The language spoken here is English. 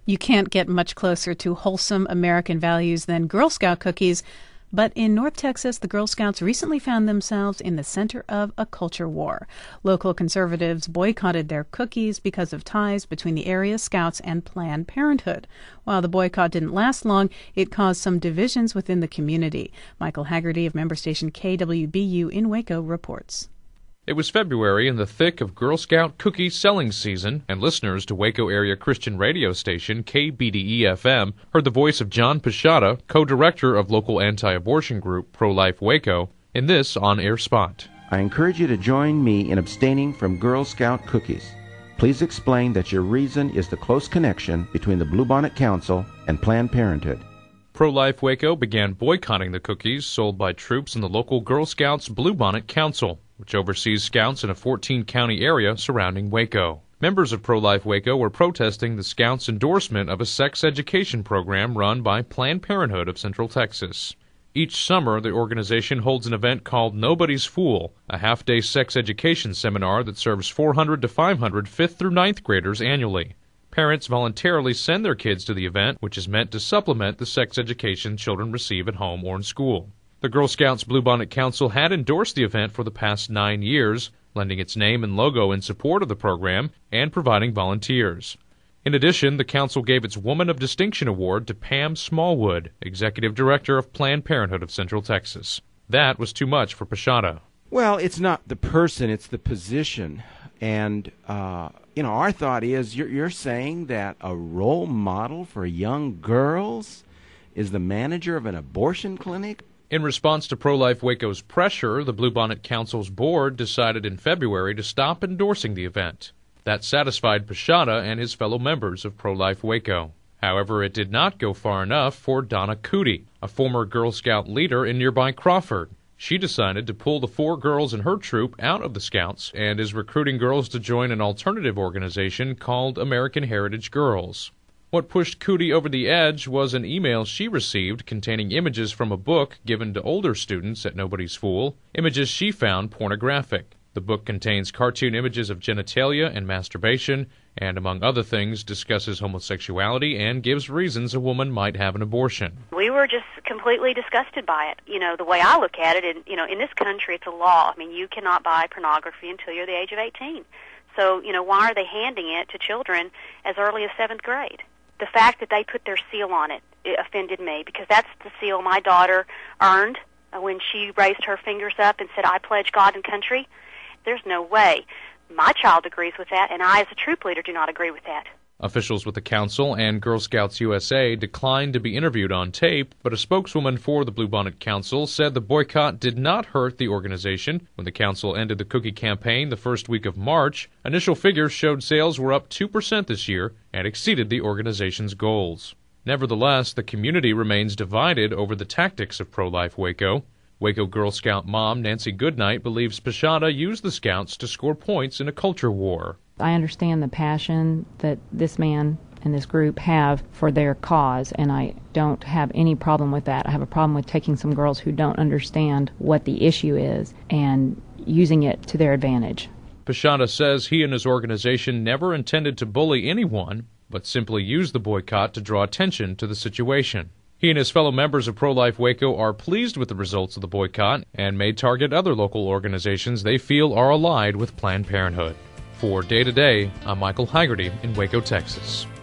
You can't get much closer to wholesome American values than Girl Scout cookies, but in North Texas, the Girl Scouts recently found themselves in the center of a culture war. Local conservatives boycotted their cookies because of ties between the area Scouts and Planned Parenthood. While the boycott didn't last long, it caused some divisions within the community. Michael Haggerty of member station KWBU in Waco reports. It was February in the thick of Girl Scout cookie selling season, and listeners to Waco area Christian radio station KBDE-FM heard the voice of John Pichata, co-director of local anti-abortion group Pro-Life Waco, in this on-air spot. I encourage you to join me in abstaining from Girl Scout cookies. Please explain that your reason is the close connection between the Bluebonnet Council and Planned Parenthood. Pro-Life Waco began boycotting the cookies sold by troops in the local Girl Scouts Bluebonnet Council, which oversees Scouts in a 14-county area surrounding Waco. Members of Pro-Life Waco were protesting the Scouts' endorsement of a sex education program run by Planned Parenthood of Central Texas. Each summer, the organization holds an event called Nobody's Fool, a half-day sex education seminar that serves 400 to 500 5th through 9th graders annually. Parents voluntarily send their kids to the event, which is meant to supplement the sex education children receive at home or in school. The Girl Scouts Bluebonnet Council had endorsed the event for the past 9 years, lending its name and logo in support of the program and providing volunteers. In addition, the council gave its Woman of Distinction Award to Pam Smallwood, Executive Director of Planned Parenthood of Central Texas. That was too much for Pichata. Well, it's not the person, it's the position. And, our thought is you're saying that a role model for young girls is the manager of an abortion clinic? In response to Pro-Life Waco's pressure, the Bluebonnet Council's board decided in February to stop endorsing the event. That satisfied Pichata and his fellow members of Pro-Life Waco. However, it did not go far enough for Donna Cootie, a former Girl Scout leader in nearby Crawford. She decided to pull the 4 girls in her troop out of the Scouts and is recruiting girls to join an alternative organization called American Heritage Girls. What pushed Cootie over the edge was an email she received containing images from a book given to older students at Nobody's Fool, images she found pornographic. The book contains cartoon images of genitalia and masturbation, and among other things discusses homosexuality and gives reasons a woman might have an abortion. We were just completely disgusted by it. The way I look at it, in this country it's a law. You cannot buy pornography until you're the age of 18. So, why are they handing it to children as early as 7th grade? The fact that they put their seal on it offended me, because that's the seal my daughter earned when she raised her fingers up and said, "I pledge God and country." There's no way my child agrees with that, and I as a troop leader do not agree with that. Officials with the council and Girl Scouts USA declined to be interviewed on tape, but a spokeswoman for the Bluebonnet Council said the boycott did not hurt the organization. When the council ended the cookie campaign the first week of March, initial figures showed sales were up 2% this year and exceeded the organization's goals. Nevertheless, the community remains divided over the tactics of Pro-Life Waco. Waco Girl Scout mom Nancy Goodnight believes Pichata used the Scouts to score points in a culture war. I understand the passion that this man and this group have for their cause, and I don't have any problem with that. I have a problem with taking some girls who don't understand what the issue is and using it to their advantage. Pichata says he and his organization never intended to bully anyone, but simply used the boycott to draw attention to the situation. He and his fellow members of Pro-Life Waco are pleased with the results of the boycott and may target other local organizations they feel are allied with Planned Parenthood. For Day to Day, I'm Michael Haggerty in Waco, Texas.